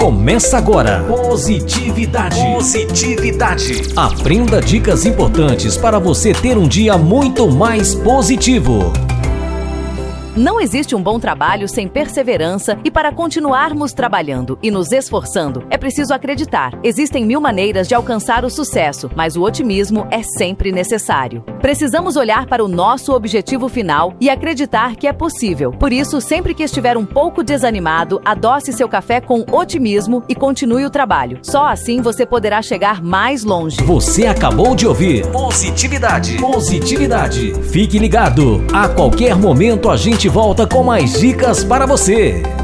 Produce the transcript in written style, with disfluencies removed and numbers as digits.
Começa agora. Positividade. Aprenda dicas importantes para você ter um dia muito mais positivo. Não existe um bom trabalho sem perseverança e para continuarmos trabalhando e nos esforçando, é preciso acreditar. Existem 1000 maneiras de alcançar o sucesso, mas o otimismo é sempre necessário. Precisamos olhar para o nosso objetivo final e acreditar que é possível. Por isso, sempre que estiver um pouco desanimado, adoce seu café com otimismo e continue o trabalho. Só assim você poderá chegar mais longe. Você acabou de ouvir Positividade. Fique ligado. A qualquer momento a gente volta com mais dicas para você.